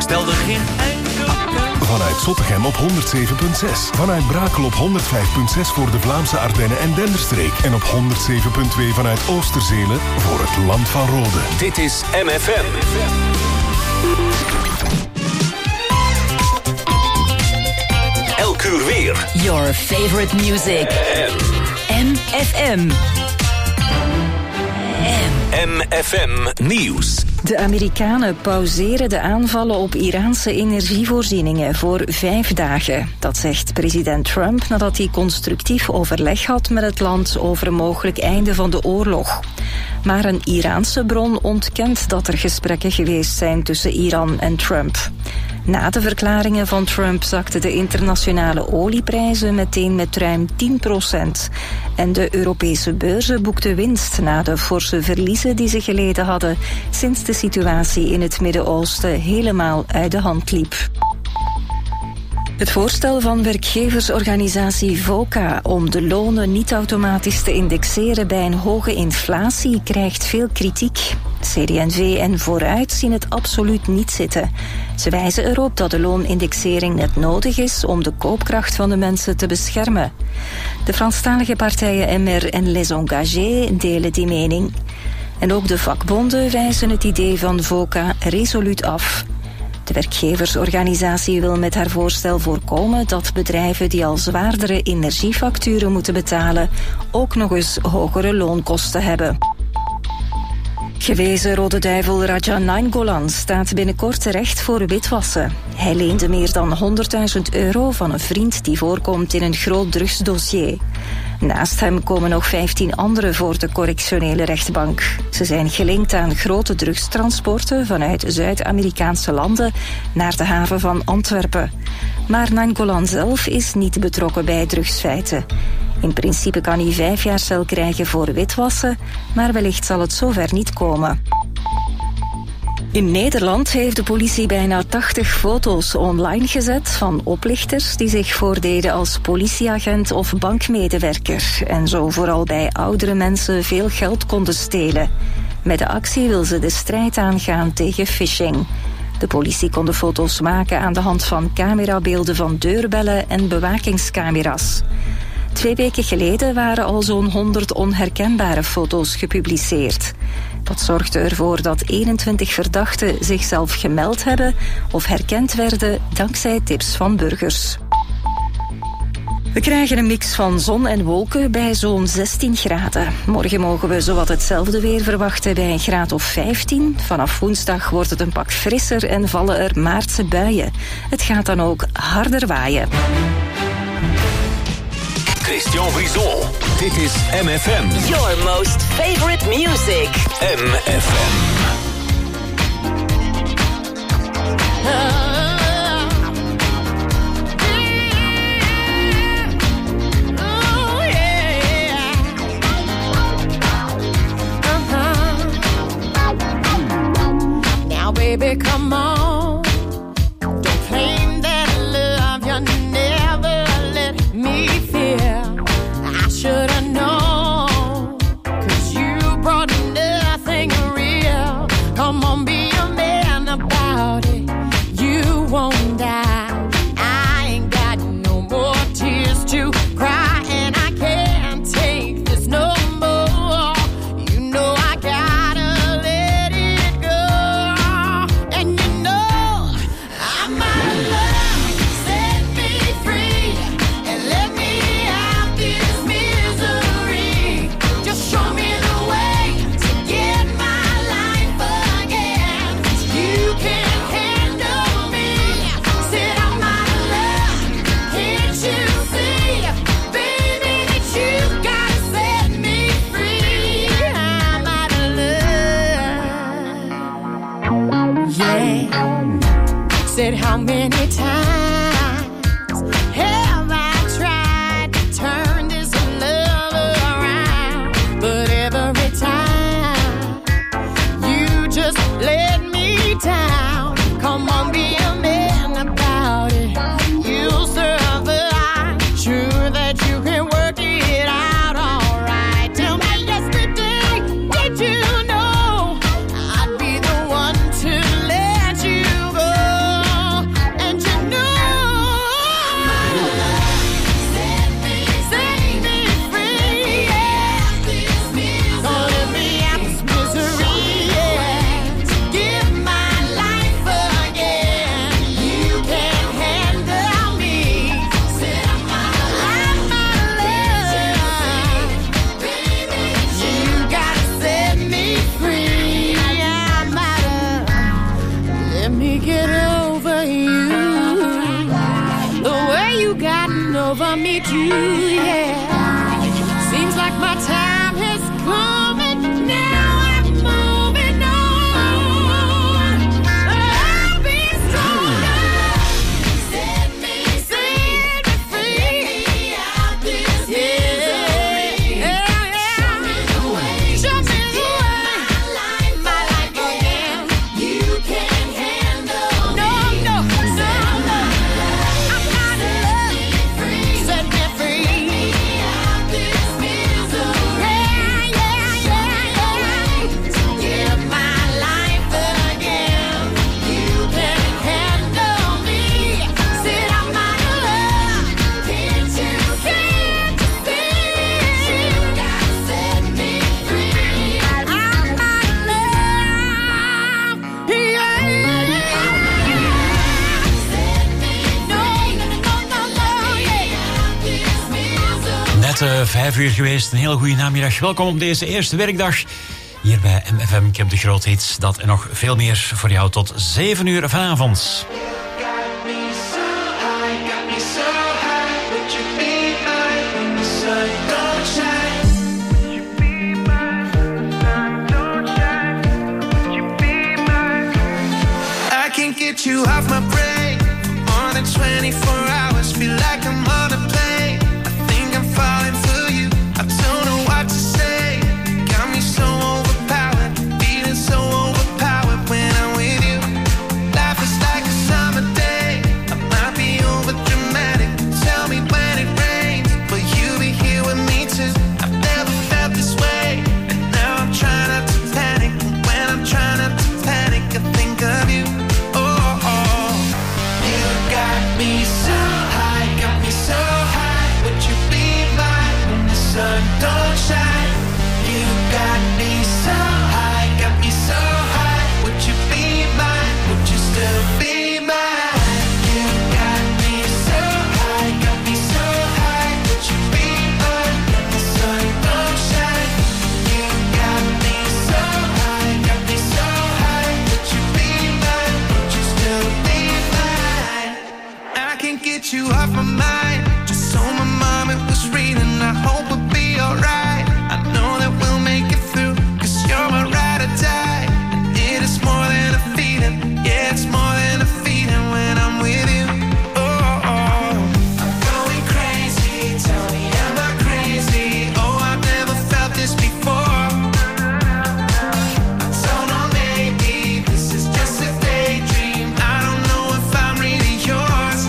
stelde geen enkel. Vanuit Zottegem op 107.6. Vanuit Brakel op 105.6 voor de Vlaamse Ardennen en Denderstreek. En op 107.2 vanuit Oosterzelen voor het Land van Rode. Dit is MFM. Elk uur weer. Your favorite music. MFM. MFM Nieuws. De Amerikanen pauzeren de aanvallen op Iraanse energievoorzieningen voor 5 dagen. Dat zegt president Trump nadat hij constructief overleg had met het land over een mogelijk einde van de oorlog. Maar een Iraanse bron ontkent dat er gesprekken geweest zijn tussen Iran en Trump. Na de verklaringen van Trump zakten de internationale olieprijzen meteen met ruim 10%. En de Europese beurzen boekten winst na de forse verliezen die ze geleden hadden sinds de situatie in het Midden-Oosten helemaal uit de hand liep. Het voorstel van werkgeversorganisatie VOCA om de lonen niet automatisch te indexeren bij een hoge inflatie krijgt veel kritiek. CD&V en Vooruit zien het absoluut niet zitten. Ze wijzen erop dat de loonindexering net nodig is om de koopkracht van de mensen te beschermen. De Franstalige partijen MR en Les Engagés delen die mening. En ook de vakbonden wijzen het idee van VOCA resoluut af. De werkgeversorganisatie wil met haar voorstel voorkomen dat bedrijven die al zwaardere energiefacturen moeten betalen ook nog eens hogere loonkosten hebben. Gewezen Rode Duivel Raja Nainggolan staat binnenkort terecht voor witwassen. Hij leende meer dan €100.000 van een vriend die voorkomt in een groot drugsdossier. Naast hem komen nog 15 anderen voor de correctionele rechtbank. Ze zijn gelinkt aan grote drugstransporten vanuit Zuid-Amerikaanse landen naar de haven van Antwerpen. Maar Nainggolan zelf is niet betrokken bij drugsfeiten. In principe kan hij 5 jaar cel krijgen voor witwassen, maar wellicht zal het zover niet komen. In Nederland heeft de politie bijna 80 foto's online gezet van oplichters die zich voordeden als politieagent of bankmedewerker en zo vooral bij oudere mensen veel geld konden stelen. Met de actie wil ze de strijd aangaan tegen phishing. De politie kon de foto's maken aan de hand van camerabeelden van deurbellen en bewakingscamera's. 2 weken geleden waren al zo'n 100 onherkenbare foto's gepubliceerd. Dat zorgde ervoor dat 21 verdachten zichzelf gemeld hebben of herkend werden dankzij tips van burgers. We krijgen een mix van zon en wolken bij zo'n 16 graden. Morgen mogen we zowat hetzelfde weer verwachten bij een graad of 15. Vanaf woensdag wordt het een pak frisser en vallen er maartse buien. Het gaat dan ook harder waaien. Christian Vrison. Dit is MFM. Your most favorite music. MFM. Now baby, come on. Don't claim that love you never let me feel. I should have known, 'cause you brought nothing real. Come on, be a man about it. You won't die. I ain't got no more tears to cry, and I can't take this no more. You know I gotta let it go. And you know I'm out of love. Set me free and let me out this misery. Just show me the way to get my life again. You can't handle me. Said I'm out of love. Can't you see, baby, that you gotta set me free? I'm out of love. Yeah. Said how many times have I tried to turn this love around, but every time you just let me down. Come on, be a man about it. You'll survive. Sure that you can work it out all right. Tell me yesterday, did you know I'd be the one to let you go? get over you. The way you gotten over me too, yeah. Seems like my time has come and now I'm moving on. I'll be stronger. Set me free. Let me out this misery. Show me the way. Show me the way. My life again. You can't handle me. No. I'm out of love. Set me free. Let me out this misery. To give my life again. You can't handle me. Said I'm out of love. Can't you see? You gotta set me free. I'm out of love. Yeah. Set me free. No, yeah. Net 5 uur geweest, een hele goede namiddag. Welkom op deze eerste werkdag hier bij MFM Camp de Grote Hits. Dat en nog veel meer voor jou tot 7 uur vanavond. I can't get you off my brain more than 24 hours. Feel like I'm on a plane. I think I'm falling for you. I don't know what to say. Got me so overpowered, feeling so overpowered when I'm with you. Life is like a summer day. I might be over dramatic. Tell me when it rains, will you be here with me too? I've never felt this way, and now I'm trying not to panic. And when I'm trying not to panic, I think of you. You got me so high, got me so high. Would you be mine when the sun don't shine? You got me so high, got me so high. Would you be mine? Would you still be mine? You got me so high, got me so high. Would you be mine when the sun don't shine? You got me so high, got me so high. Would you be mine? Would you still be mine? I can't get you off my mind. Just so my mom it was reading. I hope we'll be alright. I know that we'll make it through, 'cause you're my ride or die. And it is more than a feeling. Yeah, it's more than a feeling when I'm with you. I'm going crazy. Tell me, am I crazy? Oh, I've never felt this before. I don't know, maybe this is just a daydream. I don't know if I'm really yours.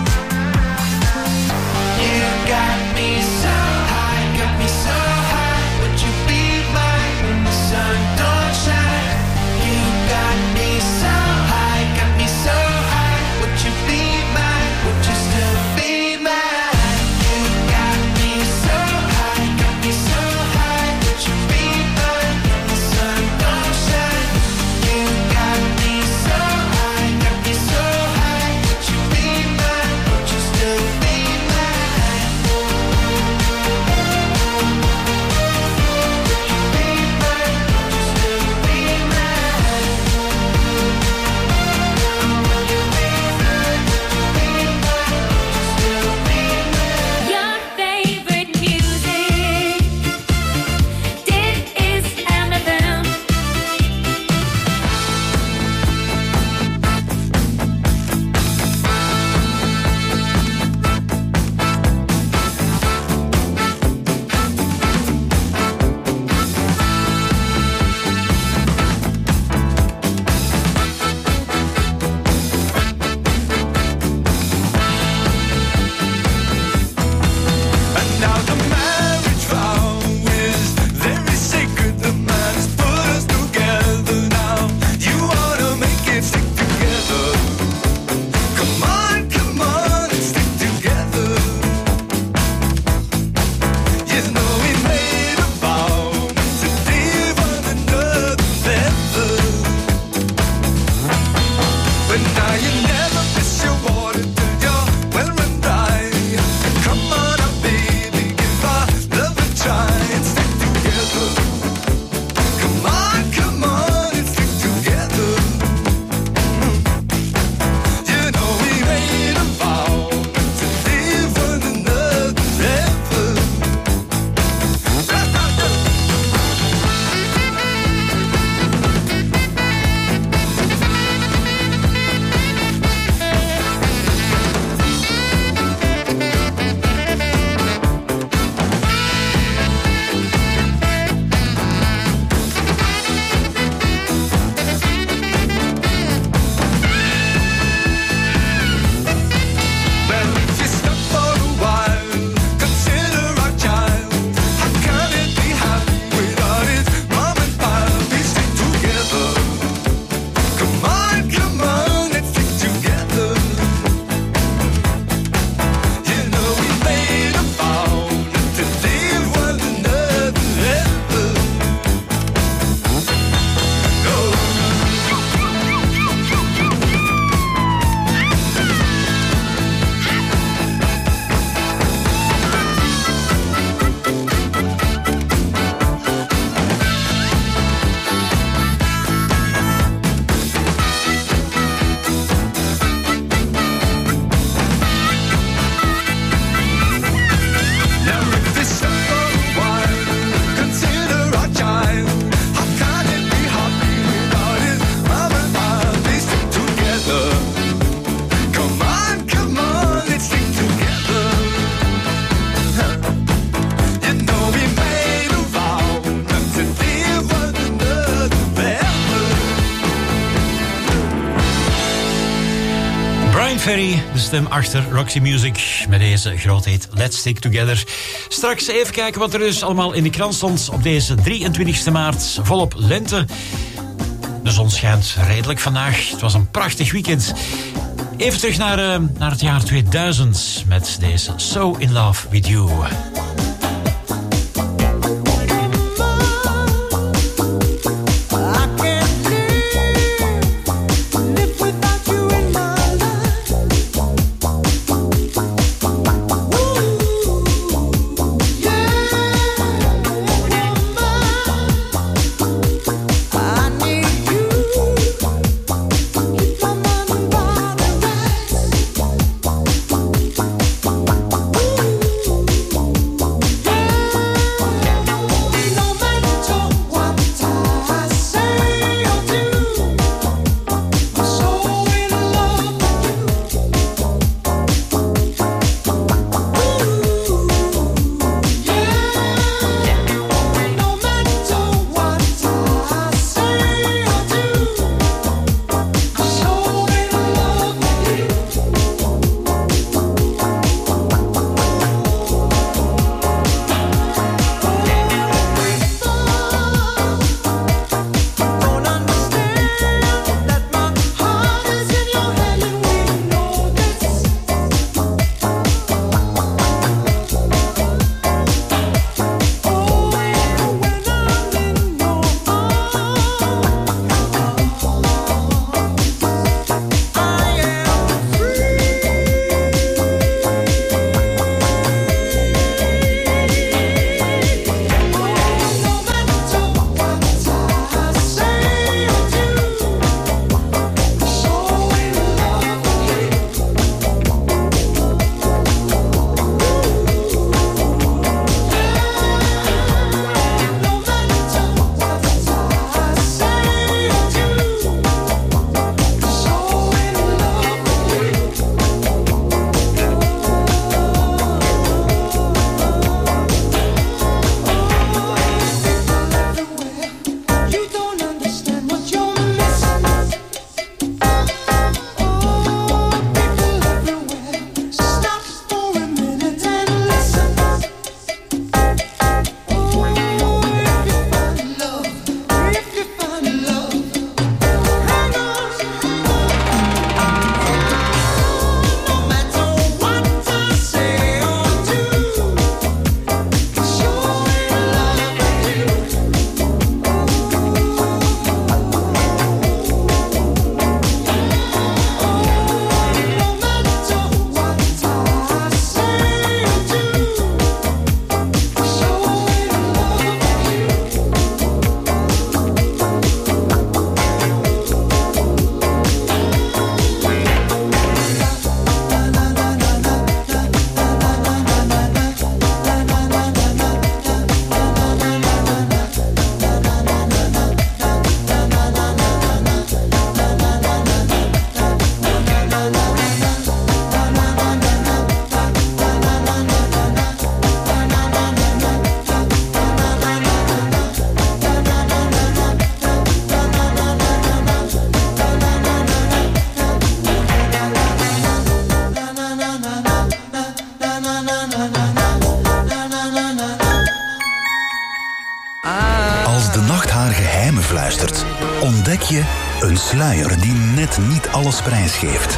You got me so high, got me so high. Would you be mine when the sun don't shine? You got me so high, got me so high. Would you be mine? Would you still be mine? You got me so high, got me so high. Would you be mine when the sun don't shine? You got me so high, got me so high. Would you be mine? Would you still be mine? Would you be mine? Would you still be mine? Your favorite music. This is MFM. And now the marriage vow is very sacred. The man has put us together now. You wanna make it stick together. Come on, and stick together. You know we made a vow to leave one another better. But now you never miss your water till you're well run dry. Come on up, baby, give our love a try and stick together. Come on, and stick together. Brian Ferry, de stem achter Roxy Music, met deze grootheid Let's Stick Together. Straks even kijken wat er dus allemaal in de krant stond op deze 23 maart. Volop lente. De zon schijnt redelijk vandaag. Het was een prachtig weekend. Even terug naar het jaar 2000 met deze So In Love With You. Ontdek je een sluier die net niet alles prijsgeeft.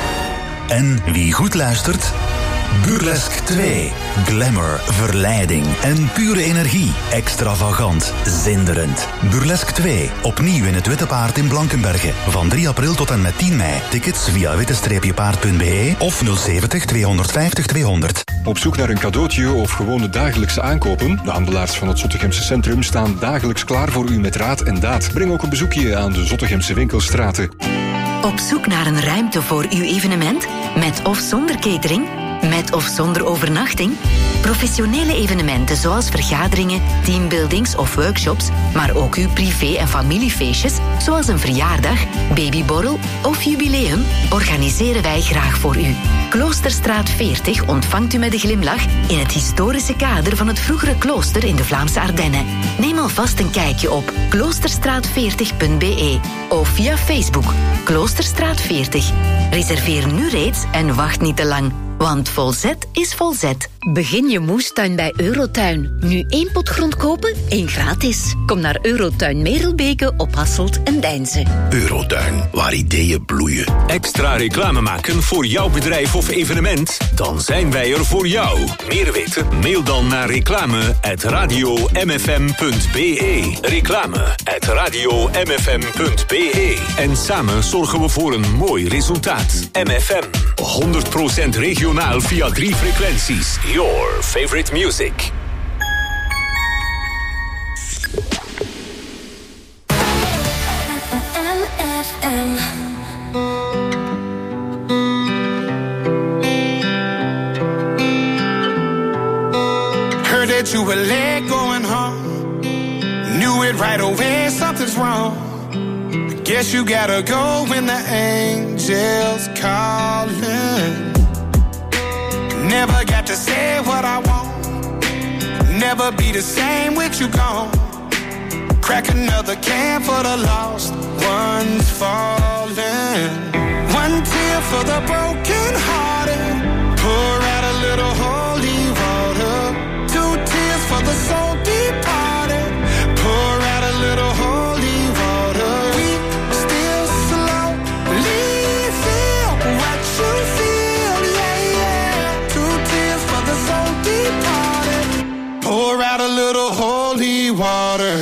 En wie goed luistert? Burlesque 2. Glamour, verleiding en pure energie. Extravagant, zinderend. Burlesque 2. Opnieuw in het Witte Paard in Blankenberge. Van 3 april tot en met 10 mei. Tickets via witte-paard.be of 070 250 200. Op zoek naar een cadeautje of gewone dagelijkse aankopen? De handelaars van het Zottegemse Centrum staan dagelijks klaar voor u met raad en daad. Breng ook een bezoekje aan de Zottegemse winkelstraten. Op zoek naar een ruimte voor uw evenement? Met of zonder catering? Met of zonder overnachting? Professionele evenementen zoals vergaderingen, teambuildings of workshops, maar ook uw privé- en familiefeestjes, zoals een verjaardag, babyborrel of jubileum, organiseren wij graag voor u. Kloosterstraat 40 ontvangt u met een glimlach in het historische kader van het vroegere klooster in de Vlaamse Ardennen. Neem alvast een kijkje op kloosterstraat40.be of via Facebook Kloosterstraat 40. Reserveer nu reeds en wacht niet te lang. Want Volzet is Volzet. Begin je moestuin bij Eurotuin. Nu 1 pot grond kopen, 1 gratis. Kom naar Eurotuin Merelbeke op Hasselt en Deinze. Eurotuin, waar ideeën bloeien. Extra reclame maken voor jouw bedrijf of evenement? Dan zijn wij er voor jou. Meer weten? Mail dan naar reclame@radiomfm.be. Reclame@radiomfm.be. En samen zorgen we voor een mooi resultaat. MFM. 100% regionaal via 3 frequenties. Your favorite music. Heard that you were late going home. Knew it right away, something's wrong. Guess you gotta go when the angels calling. Never got to say what I want. Never be the same with you gone. Crack another can for the lost ones falling. One tear for the broken hearted. Pour out a little holy water. 2 tears for the soul departed. Pour out a little holy water. We still slowly feel what you feel, yeah, yeah. 2 tears for the soul departed. Pour out a little holy water.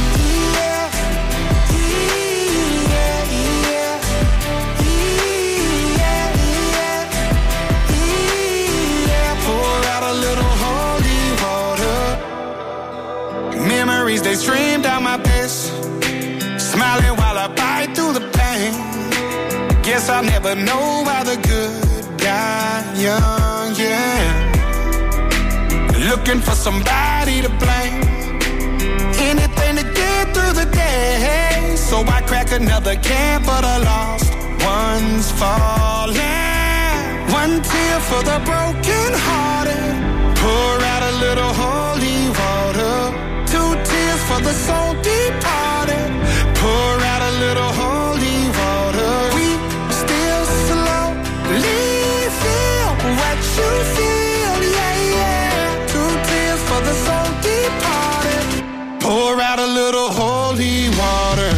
Memories, they stream down my face. Smiling while I bite through the pain. Guess I'll never know why the good die young, yeah. Looking for somebody to blame. Anything to get through the day. So I crack another can for the lost ones falling. One tear for the broken hearted. Pour out a little holy water. 2 tears for the soul departed. Pour out a little holy water. We still slowly feel what you feel, yeah, yeah. 2 tears for the soul departed. Pour out a little holy water.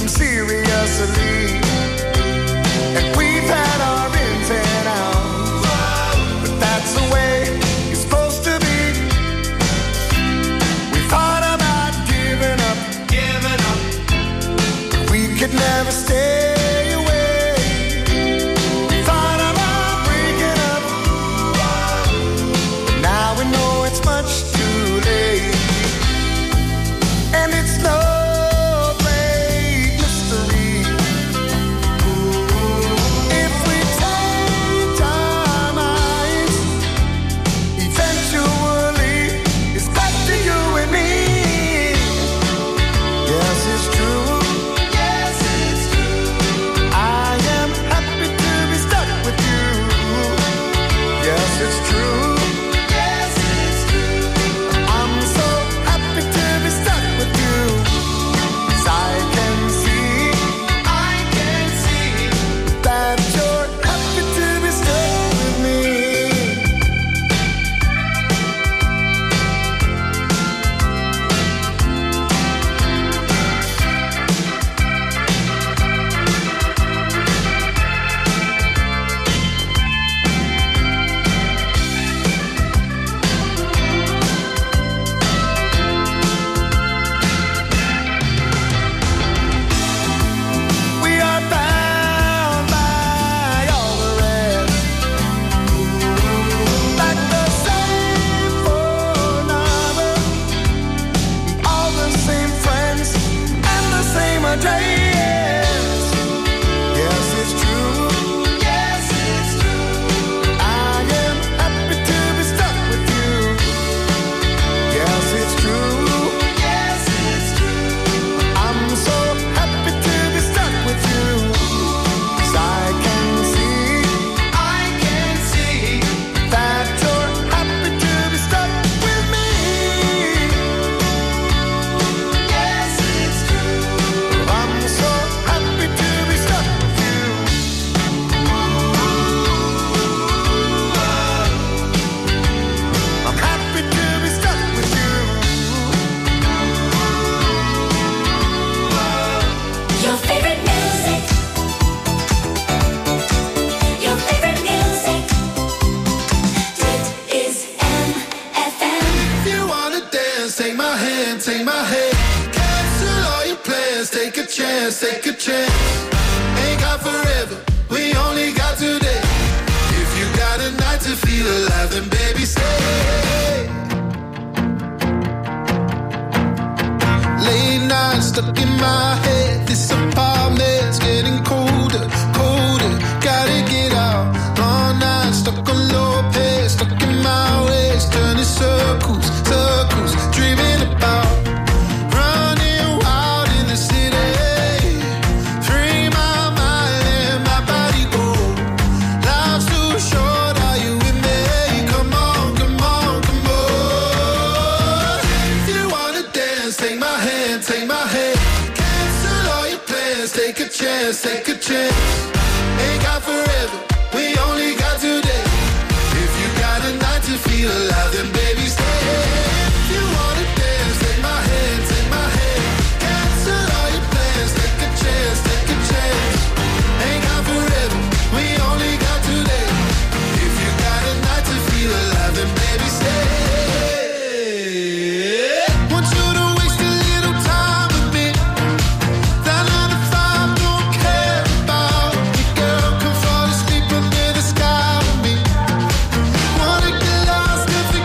them seriously. And we've had our ins and outs, but that's the way it's supposed to be. We thought about giving up, but we could never stay away. We thought about breaking up, but now we know it's much too late. And it's no great mystery. If we take our minds, eventually it's back to you and me. Yes, it's true. Yes, it's true. I am happy to be stuck with you. Yes, it's true. Yes, it's true. I'm so happy to be stuck with you. 'Cause I can see that you're happy to be stuck with me. We are bound by all the rest, like the same phone number, all the same friends, and the same address. Yes, it's true. Yes, it's true. I am happy to be stuck with you. Yes, it's true. Yes, it's true. I'm so happy to be stuck with you. 'Cause I can see that you're happy to be stuck with me. Yes, it's true. I'm so happy to be stuck with you. I'm happy to be stuck with you. Your favorite music. Your favorite music. Dit is MFM. If you wanna dance, take my hand, take my hand. Cancel all your plans, take a chance, take a chance. Ain't got forever, we only got today. If you got a night to feel alive, then baby stay. Late night stuck in my head, this apartment's getting colder, colder. Gotta get out, long night stuck on low pace, stuck in my ways, turning circles, circles, dreaming about running wild in the city. Free my mind, let my body go. Life's too short, are you with me? Come on, come on, come on. If you wanna dance, take my hand, take my hand. Cancel all your plans, take a chance, take a chance. Ain't got forever, we only got today. If you got a night to feel alive, then baby stay. If you wanna dance, take my hand, take my hand. Cancel all your plans, take a chance, take a chance. Ain't got forever, we only got today. If you got a night to feel alive, then baby stay. Want you to waste a little time with me. That 9 to 5 don't care about me, girl. Come fall asleep under the sky with me. Wanna get lost if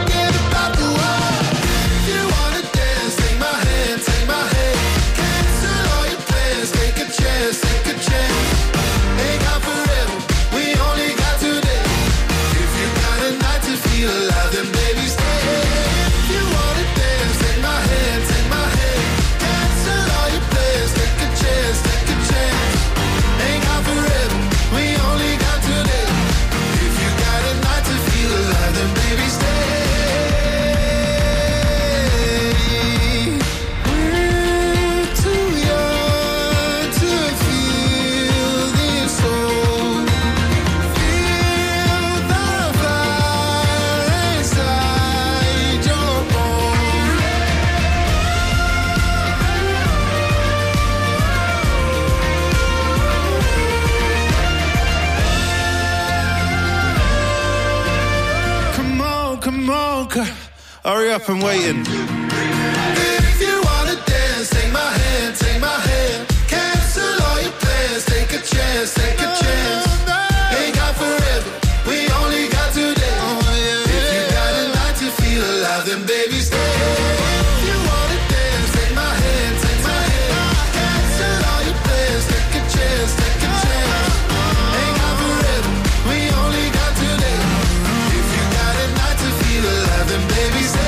Hurry up, I'm waiting. If you wanna dance, take my hand, take my hand. Cancel all your plans, take a chance, take a chance. Ain't got forever, we only got today. If you got a night to feel alive, then baby stay. If you wanna dance, take my hand, take my hand. Cancel all your plans, take a chance, take a chance. Ain't got forever, we only got today. If you got a night to feel alive, then baby stay.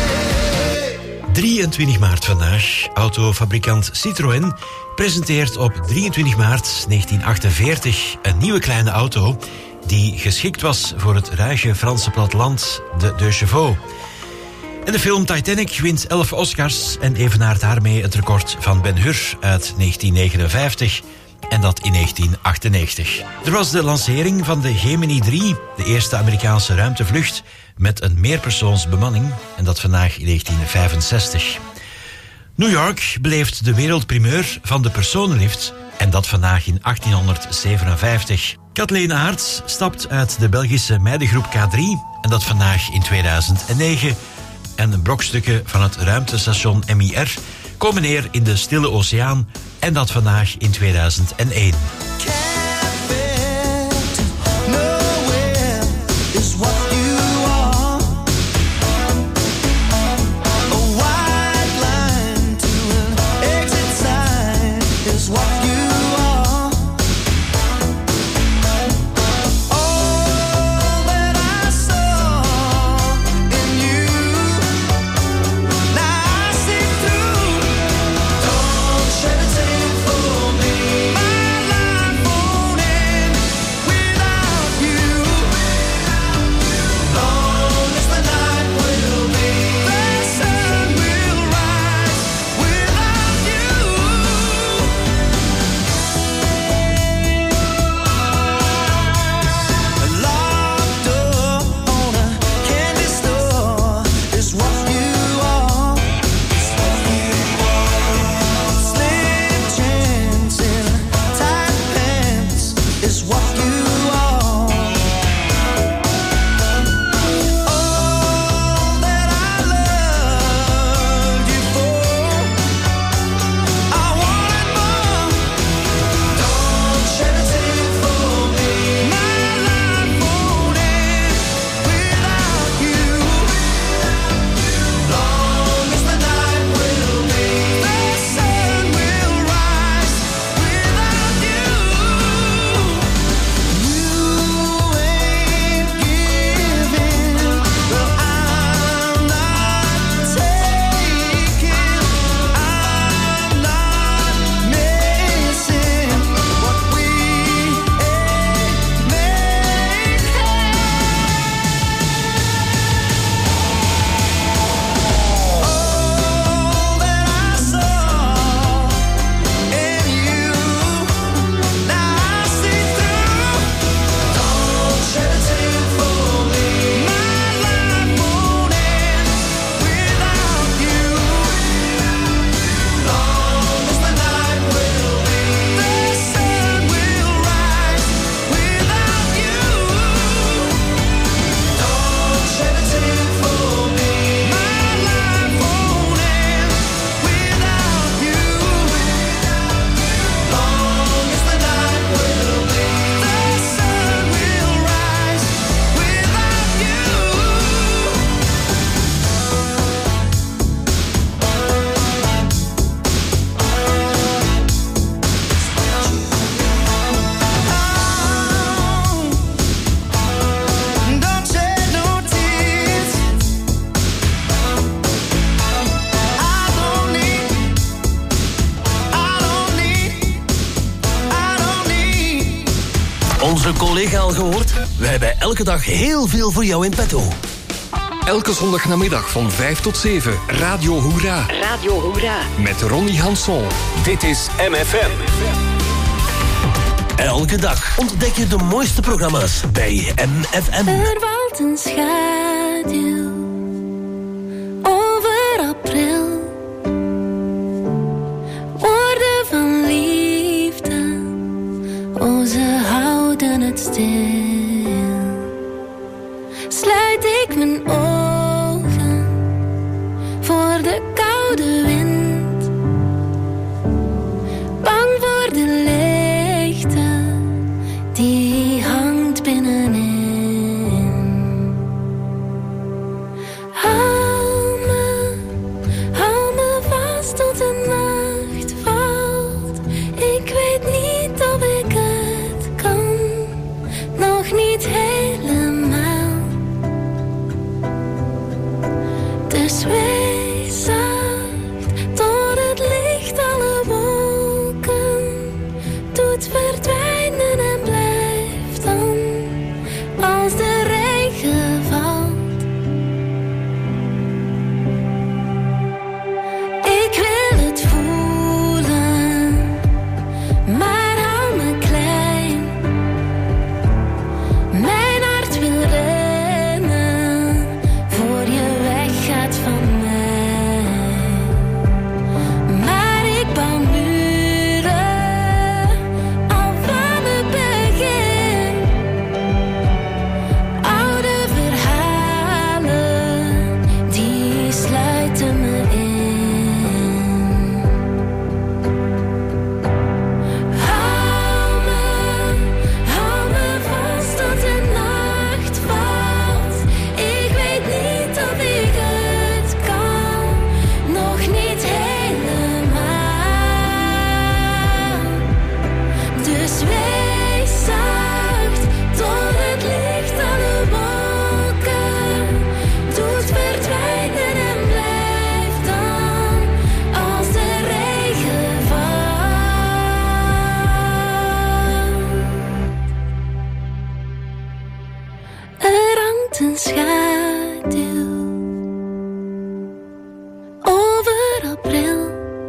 23 maart vandaag. Autofabrikant Citroën presenteert op 23 maart 1948 een nieuwe kleine auto die geschikt was voor het ruige Franse platteland, de Deux Chevaux. En de film Titanic wint 11 Oscars en evenaart daarmee het record van Ben-Hur uit 1959 en dat in 1998. Er was de lancering van de Gemini 3, de eerste Amerikaanse ruimtevlucht met een meerpersoonsbemanning en dat vandaag in 1965. New York beleeft de wereldprimeur van de personenlift en dat vandaag in 1857. Kathleen Aerts stapt uit de Belgische meidengroep K3 en dat vandaag in 2009. En brokstukken van het ruimtestation MIR komen neer in de Stille Oceaan en dat vandaag in 2001. Onze collega al gehoord? We hebben elke dag heel veel voor jou in petto. Elke zondagnamiddag van 5 tot 7. Radio Hoera. Radio Hoera. Met Ronnie Hanson. Dit is MFM. Elke dag ontdek je de mooiste programma's bij MFM. Er valt een schaduw over april. Woorden van liefde, oh ze houden het stil. Sluit ik mijn ogen, doet verdwijnen en blijft dan als de regen valt. Ik wil het voelen, maar hou me klein. Mijn hart wil rennen, voor je weggaat van mij. Maar ik bouw muren, al van het begin. Oude verhalen, die sluiten me in. Hou me vast tot de nacht valt. Ik weet niet of ik het kan, nog niet helemaal. Dus wees zacht tot het licht aan de wolken doet verdwijnen en blijft dan als de regen valt. Er hangt een schaduw over april.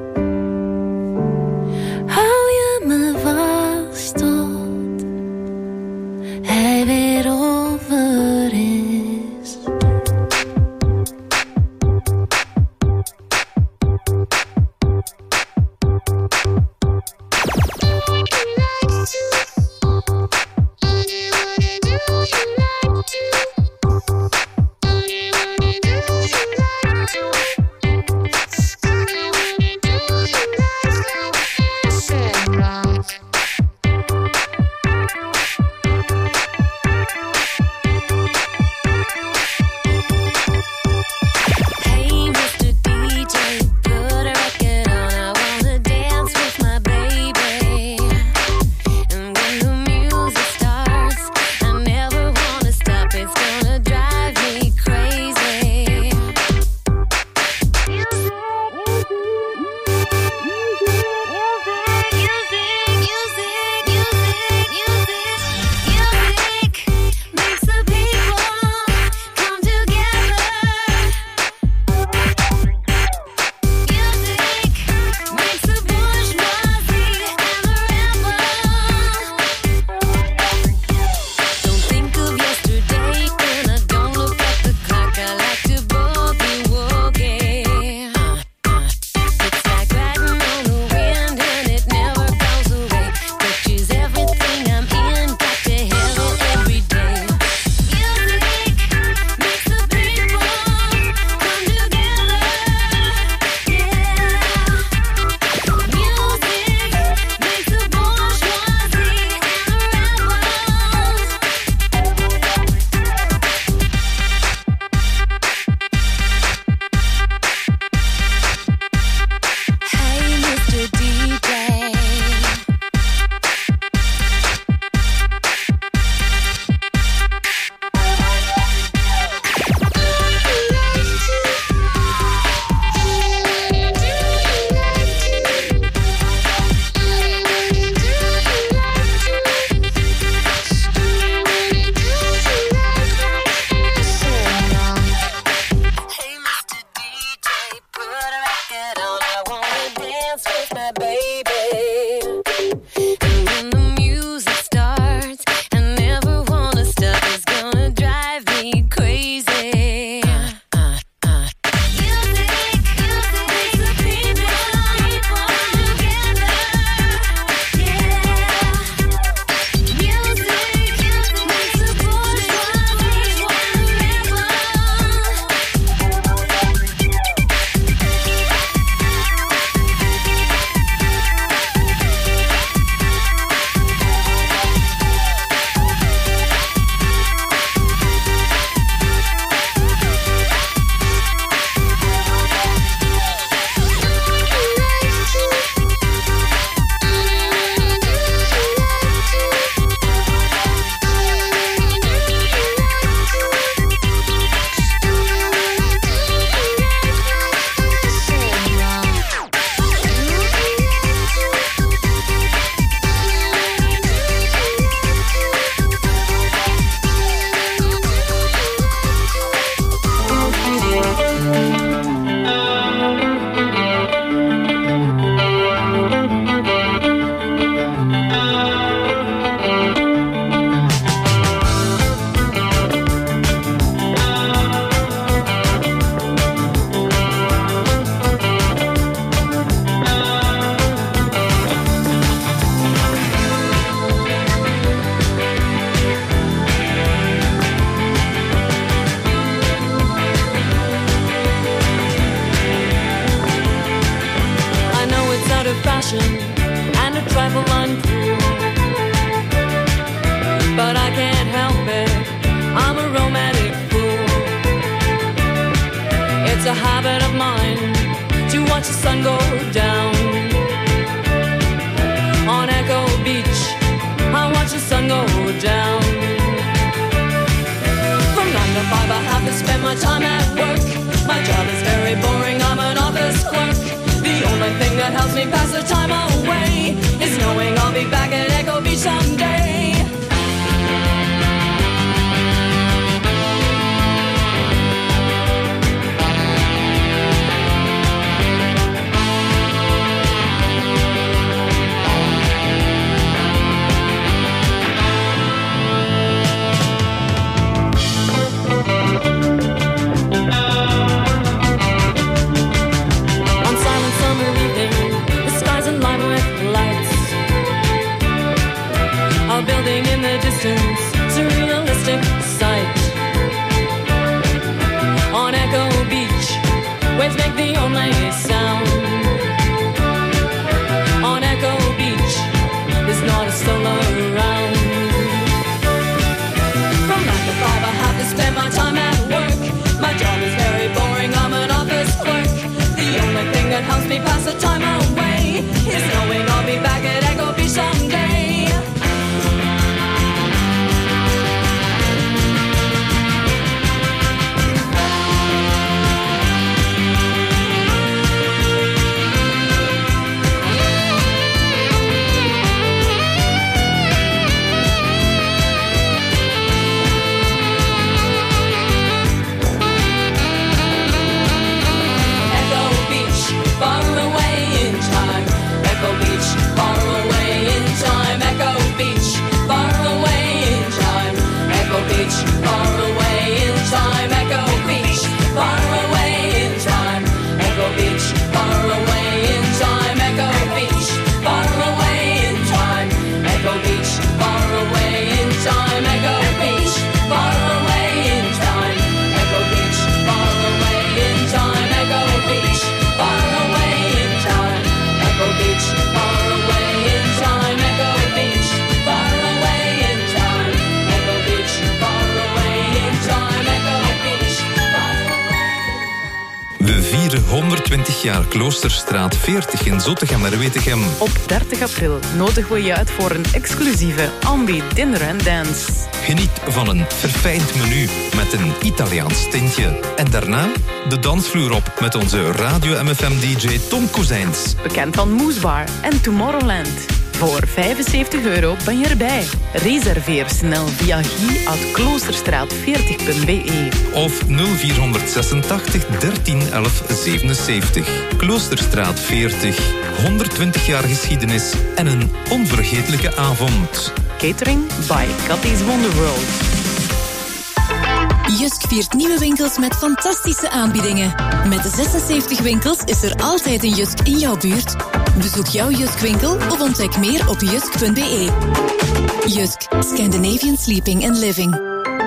Hou je me vast tot hij weer over is. Hey Mr. DJ, put a record on. I wanna dance with my baby. And when the music starts, I never wanna stop. It's gonna drive me crazy. Music makes the people come together. Music makes the bourgeoisie and the rebel. Don't think of yesterday when I don't look at the clock. I like to boogie woogie. It's like riding on the wind and it never goes away. Touches everything I'm in, got to have it every day. Music makes the people come together. Yeah. Music makes the bourgeoisie and the rebels. Hey, Mr. DJ. Hey, Mr. DJ, put a record on. I wanna dance with my baby. And when the music starts, I never wanna stop. It's gonna drive me crazy. Music makes the people come together. Yeah. Music makes the bourgeoisie and the rebel. passion and a trifle uncool. But I can't help it, I'm a romantic fool. It's a habit of mine to watch the sun go down. On Echo Beach, I watch the sun go down. From 9 to 5 I have to spend my time at work. My job is very boring, I'm an office clerk. The only thing that helps me pass the time away is knowing I'll be back at Echo Beach someday. A building in the distance, surrealistic sight. On Echo Beach, waves make the only sound. On Echo Beach, there's not a soul around. From 9 to 5 I have to spend my time at work. My job is very boring, I'm an office clerk. The only thing that helps me pass the time away is knowing I'll be back at Echo Beach someday. We vieren 120 jaar Kloosterstraat 40 in Zottegem-Merwetegem. Op 30 april nodigen we je uit voor een exclusieve Ambi Dinner and Dance. Geniet van een verfijnd menu met een Italiaans tintje. En daarna de dansvloer op met onze Radio MFM-dj Tom Kozijns. Bekend van Moesbar en Tomorrowland. Voor €75 ben je erbij. Reserveer snel via guy@kloosterstraat40.be of 0486 13 11 77. Kloosterstraat 40. 120 jaar geschiedenis en een onvergetelijke avond. Catering by Cathy's Wonderworld. Jusk viert nieuwe winkels met fantastische aanbiedingen. Met de 76 winkels is er altijd een Jusk in jouw buurt. Bezoek jouw Jusk-winkel of ontdek meer op jusk.be. Jusk, Scandinavian Sleeping and Living.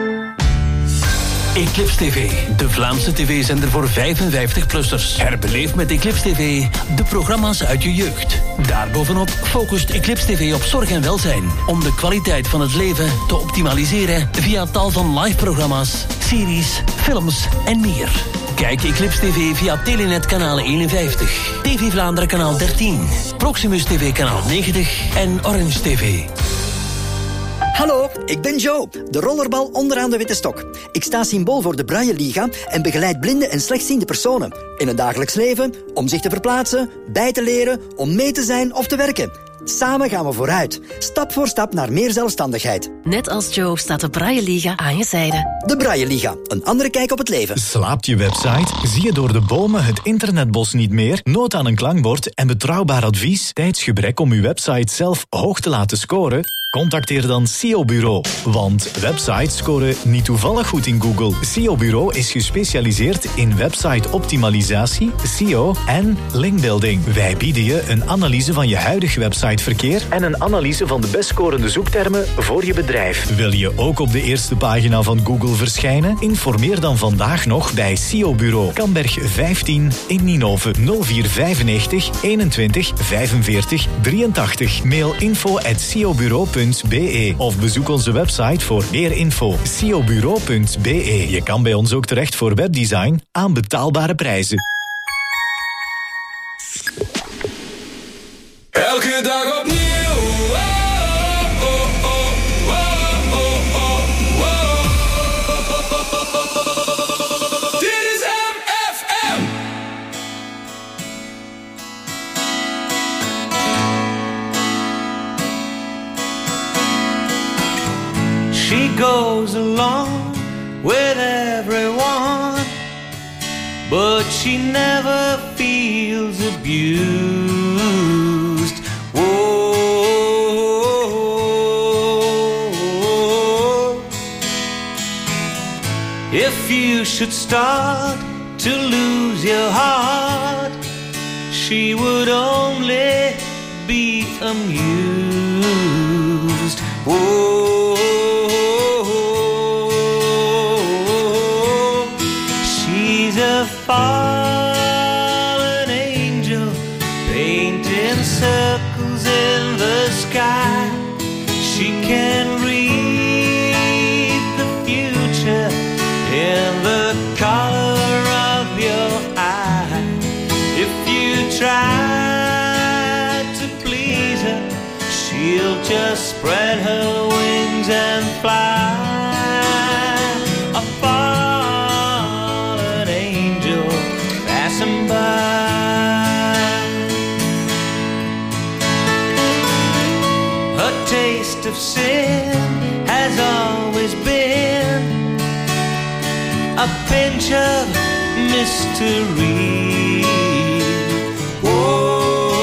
Eclipse TV, de Vlaamse tv-zender voor 55-plussers. Herbeleef met Eclipse TV de programma's uit je jeugd. Daarbovenop focust Eclipse TV op zorg en welzijn. Om de kwaliteit van het leven te optimaliseren via tal van live-programma's, series, films en meer. Kijk Eclipse TV via Telenet kanaal 51, TV Vlaanderen kanaal 13, Proximus TV kanaal 90 en Orange TV. Hallo, ik ben Joe, de rollerbal onderaan de witte stok. Ik sta symbool voor de Braille Liga en begeleid blinde en slechtziende personen. In het dagelijks leven, om zich te verplaatsen, bij te leren, om mee te zijn of te werken. Samen gaan we vooruit, stap voor stap naar meer zelfstandigheid. Net als Joe staat de Braille Liga aan je zijde. De Braille Liga, een andere kijk op het leven. Slaapt je website? Zie je door de bomen het internetbos niet meer? Nood aan een klankbord en betrouwbaar advies? Tijdsgebrek om uw website zelf hoog te laten scoren? Contacteer dan SEO Bureau. Want websites scoren niet toevallig goed in Google. SEO Bureau is gespecialiseerd in website-optimalisatie, SEO en linkbuilding. Wij bieden je een analyse van je huidig websiteverkeer en een analyse van de best scorende zoektermen voor je bedrijf. Wil je ook op de eerste pagina van Google verschijnen? Informeer dan vandaag nog bij SEO Bureau. Kamberg 15 in Ninove 0495 21 45 83. Mail info@seobureau.be of bezoek onze website voor meer info. seobureau.be. Je kan bij ons ook terecht voor webdesign aan betaalbare prijzen. Elke dag opnieuw. Dit is MFM. She goes along with everyone, but she never feels abused. Whoa. If you should start to lose your heart, she would only be amused. Whoa. She's a fallen angel, painting circles in the sky. She can read the future in the color of your eye. If you try to please her, she'll just spread her wings and fly. A fallen angel passing by. Her taste of sin has always been a pinch of mystery. Whoa.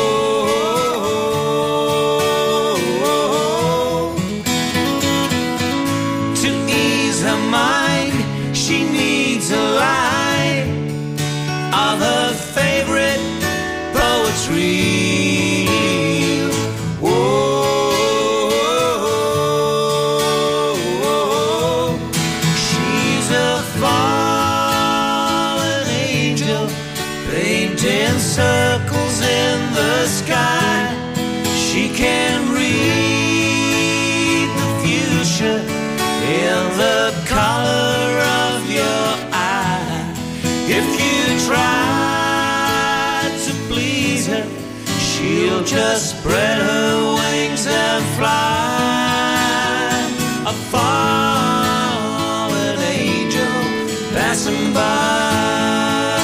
To ease her mind, she needs a line of her favorite poetry. She's a fallen angel, painting circles in the sky. She can read the future in the color of your eye. If you try to please her, she'll just spread her wings and fly. A fallen angel passing by.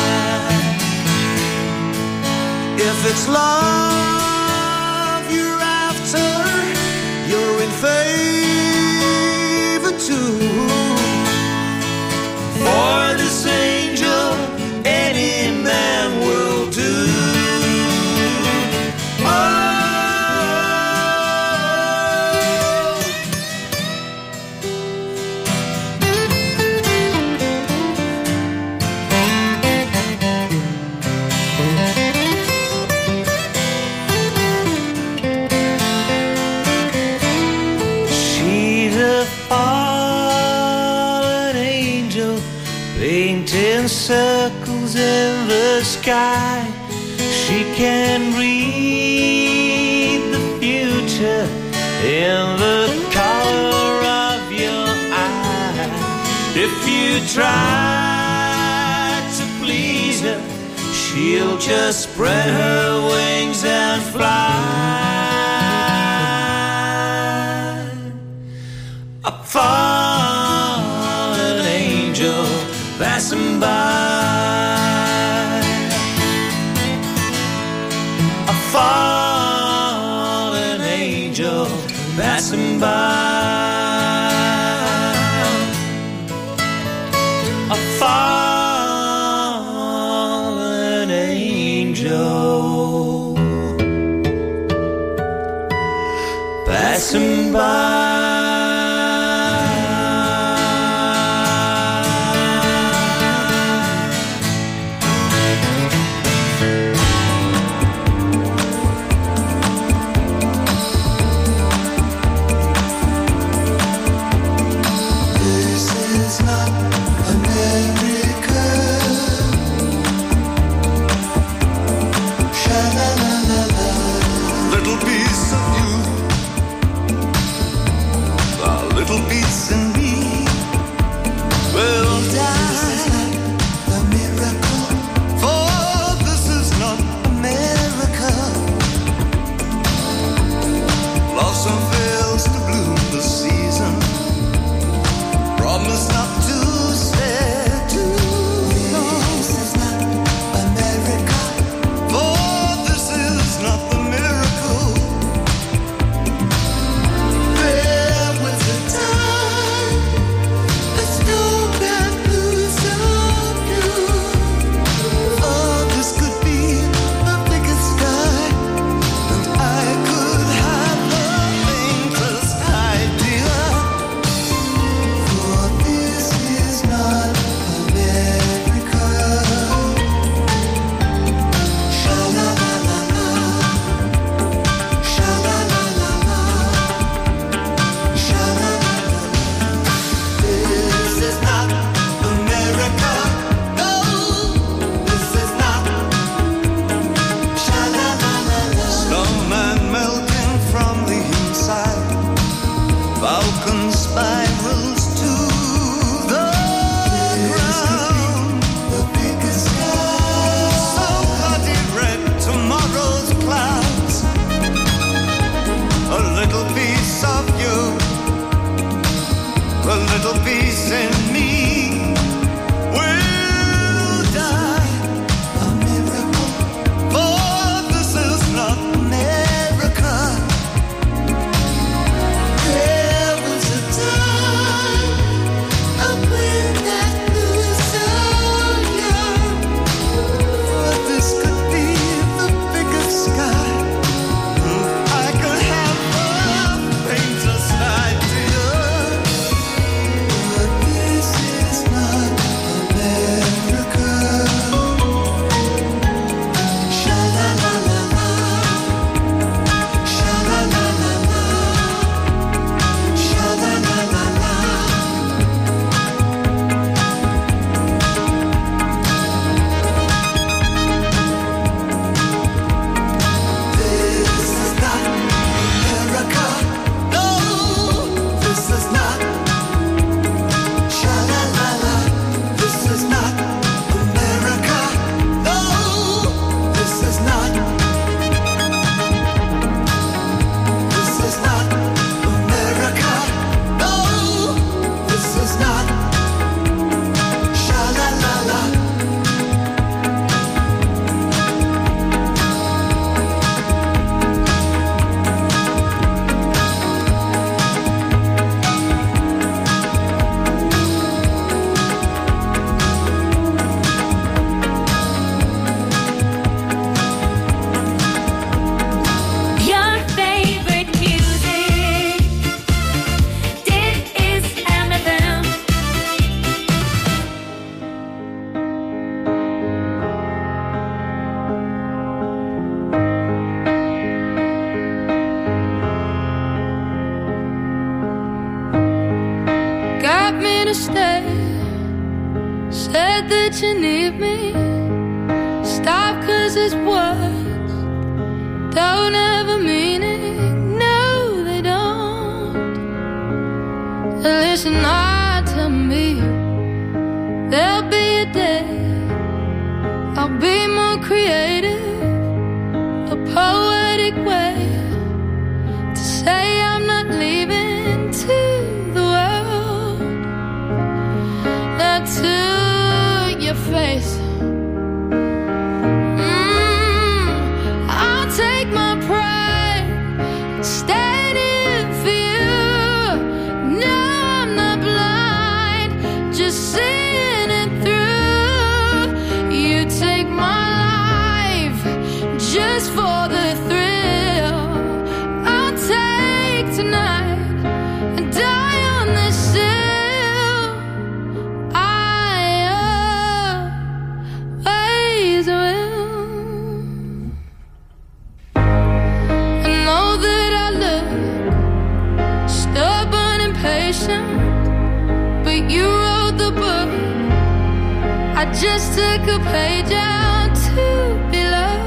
If it's love you're after, you're in favor too. For this angel, any man will do. She's a fallen angel, painting circles in the sky. She can read the future in the color of your eye. If you try to please her, she'll just spread her wings and fly. A fallen angel passing by. A fallen angel passing by. A fallen angel passing passing by. You need me. Stop, 'cause it's words don't have a meaning. No, they don't. Listen, to me, there'll be a day I'll be more creative, a poetic way to say I'm not leaving to the world, not to your face. I'll take my pride, standing for you. No, I'm not blind, just seeing it through. You take my life just took a page out to be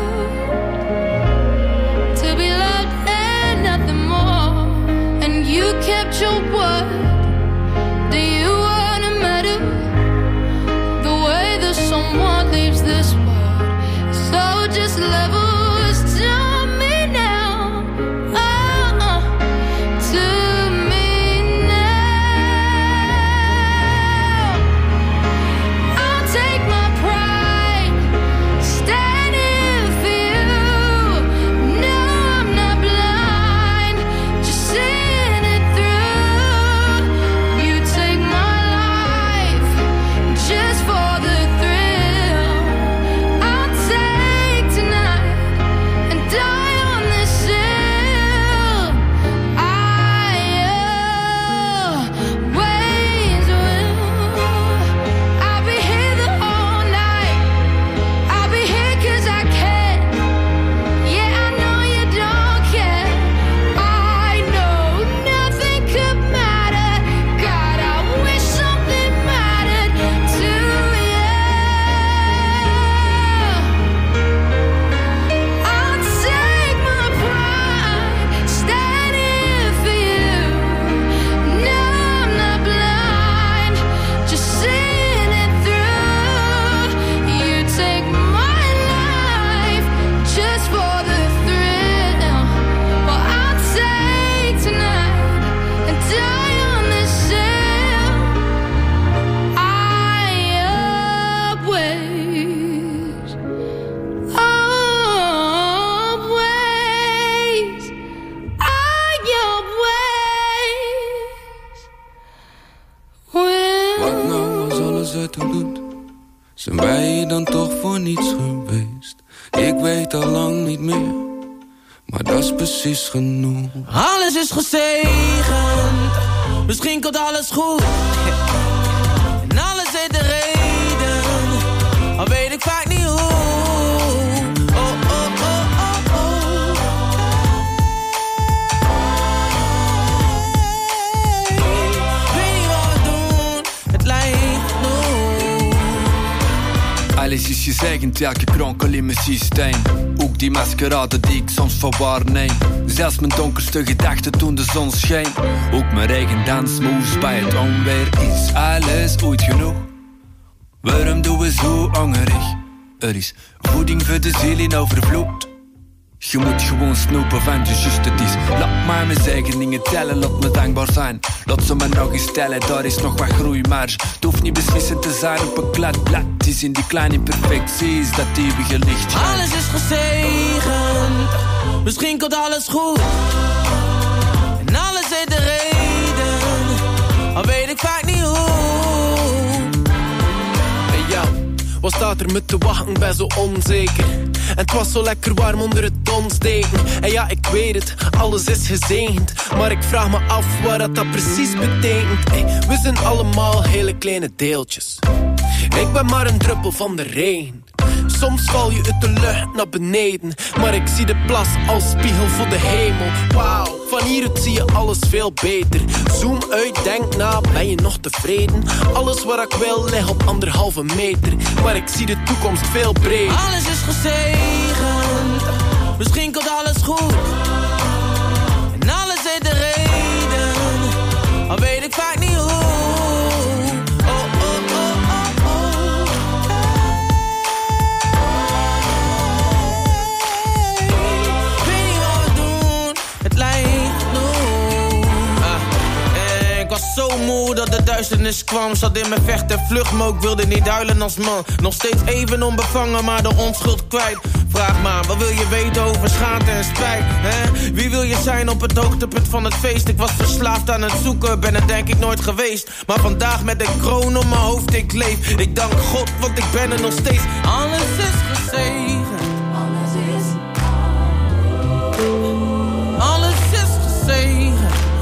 loved and nothing more. And you kept your word. Do you wanna matter the way that someone leaves this world? So just levels to me now, to me now. I'll take my pride, standing for you. No, I'm not blind, just seeing it through. You take my life just for the thrill. I'll take tonight and die on this hill. I always will. I'll be here the whole night. I'll be here 'cause I can. Yeah, I know you don't care. I know nothing could matter. God, I wish something mattered to you. I'll take my pride, standing for you. No, I'm not blind, just seeing it through. You take my life just for the thrill. Well, I'll take tonight and die on this hill. I always, Wat nou als alles ertoe doet? Zijn wij hier dan toch voor niets geweest? Ik weet al lang niet meer, maar dat is precies genoeg. Alles is gezegend, misschien komt alles goed. En alles heeft de reden, al weet ik vaak niet hoe. Oh, oh, oh, oh, oh. Weet niet wat we doen, het lijkt nog. Alles is gezegend, elke kronkel in mijn systeem. Ook die maskerade die ik soms verwaarneem. Zelfs mijn donkerste gedachten toen de zon scheen. Ook mijn eigen dansmoves bij het onweer. Is alles ooit genoeg? Waarom doen we zo hongerig? Er is voeding voor de ziel in overvloed. Je moet gewoon snoepen van je just het is. Laat maar mijn zegeningen tellen, laat me dankbaar zijn. Laat ze me nog eens stellen, daar is nog wat groeimarge. Het hoeft niet beslissend te zijn op een glad blad. Het is in die kleine imperfecties dat eeuwige licht schijnt. Alles is gezegend, misschien komt alles goed. En alles heeft de reden, al weet ik vaak niet hoe. Hey yo, wat staat er me te wachten, ben zo onzeker. En het was zo lekker warm onder het donsdeken. En ja, ik weet het, alles is gezegend. Maar ik vraag me af wat dat precies betekent. Hey, we zijn allemaal hele kleine deeltjes. Ik ben maar een druppel van de regen. Soms val je uit de lucht naar beneden. Maar ik zie de plas als spiegel voor de hemel. Wauw, van hieruit zie je alles veel beter. Zoom uit, denk na, ben je nog tevreden? Alles wat ik wil ligt op 1,5 meter. Maar ik zie de toekomst veel breder. Alles is gezegend, misschien komt alles goed. En alles heeft de reden, al weet ik vaak niet hoe. Oh, oh, oh, oh, oh. Weet niet wat we doen, het lijkt nog. Ik was zo moe dat de duisternis kwam. Zat in mijn vecht en vlucht, maar ik wilde niet huilen als man. Nog steeds even onbevangen, maar de onschuld kwijt. Vraag maar, wat wil je weten over schaamte en spijt? Hè? Wie wil je zijn op het hoogtepunt van het feest? Ik was verslaafd aan het zoeken, ben het denk ik nooit geweest. Maar vandaag met een kroon op mijn hoofd, ik leef. Ik dank God, want ik ben er nog steeds. Alles is gezegend. Alles is gezegend.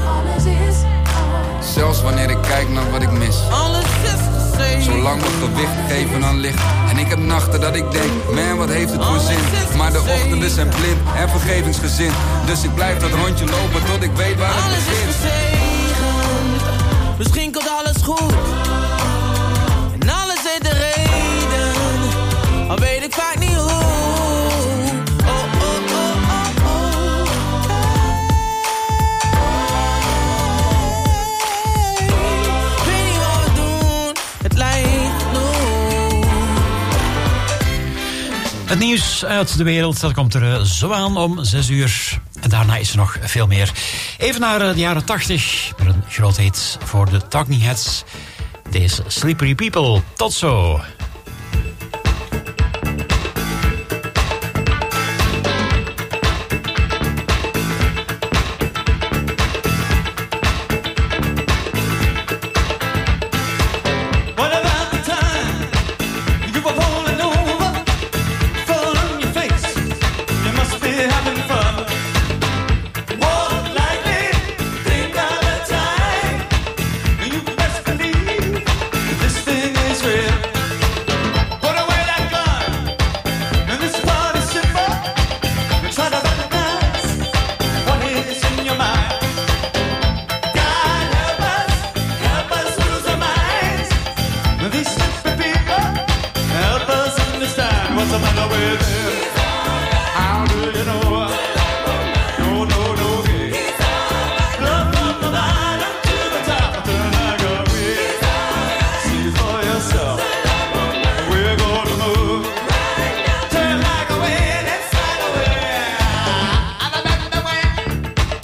Zelfs wanneer ik kijk naar wat ik mis. Alles is gezegend. Zolang we gewicht geven aan licht. En ik heb nachten dat ik denk, man, wat heeft het voor zin? Maar de ochtenden zijn blind en vergevingsgezind. Dus ik blijf dat rondje lopen tot ik weet waar het begint. Alles is gezegend, misschien komt alles goed. En alles heeft de reden, Het nieuws uit de wereld, dat komt er zo aan om 6 uur. En daarna is er nog veel meer. Even naar de jaren 80, met een groot hit voor de Talking Heads. Deze Slippery People. Tot zo.